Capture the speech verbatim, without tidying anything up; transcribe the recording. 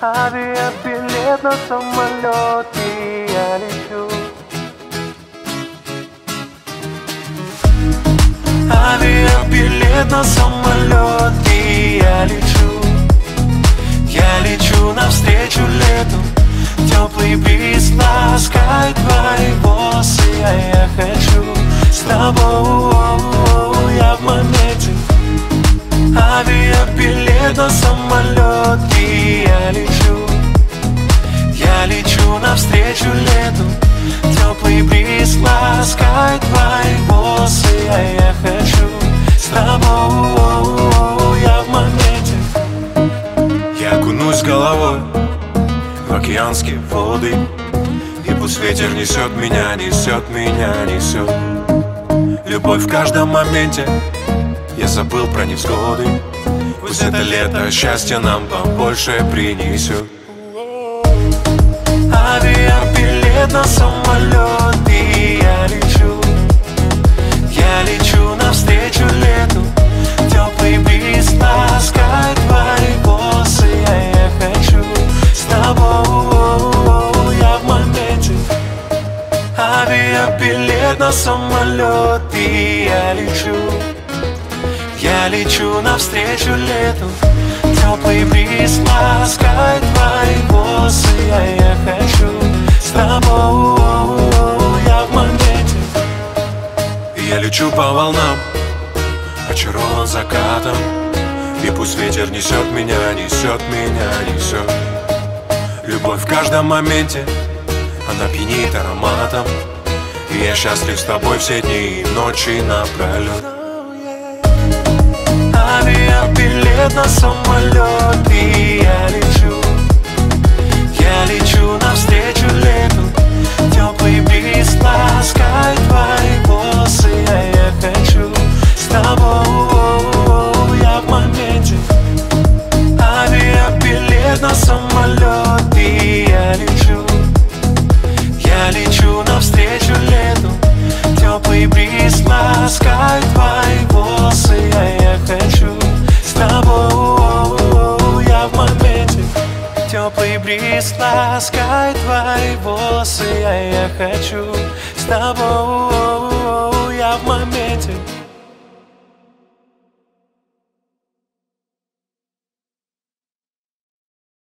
Авиабилет на самолет, и я лечу. Авиабилет на самолет, и я лечу. Я лечу навстречу лету. Теплый бриз ласкает твои волосы, а я хочу с тобой, я в моменте. Авиабилет на самолет, и я лечу. Я лечу навстречу лету. Теплый бриз ласкает твои волосы, а я хочу с тобой, я в моменте. Я окунусь головой в океанские воды, и пусть ветер несет меня, несет меня, несет. Любовь в каждом моменте, я забыл про невзгоды. Пусть это лето счастье нам побольше принесет. Авиабилет на самолет, и я лечу. Я лечу навстречу лету. Теплый бриз ласкает твои волосы, а я хочу с тобой, я в моменте. Авиабилет на самолет, и я лечу. Я лечу навстречу лету. Теплый бриз ласкает твои волосы, а я хочу с тобой, я в моменте. Я лечу по волнам, очарован закатом, и пусть ветер несет меня, несет меня, несет. Любовь в каждом моменте, она пьянит ароматом, и я счастлив с тобой все дни и ночи напролет. Авиабилет на самолет, и я лечу. Я лечу навстречу лету. Теплый бриз ласкает твои волосы, а я хочу с тобой, я в моменте. Авиабилет на самолет, и я лечу. Я лечу навстречу лету. Теплый бриз ласкает твои волосы, а я хочу с тобой, я в моменте. Теплый бриз ласкает твои волосы, а я хочу с тобой, я в моменте.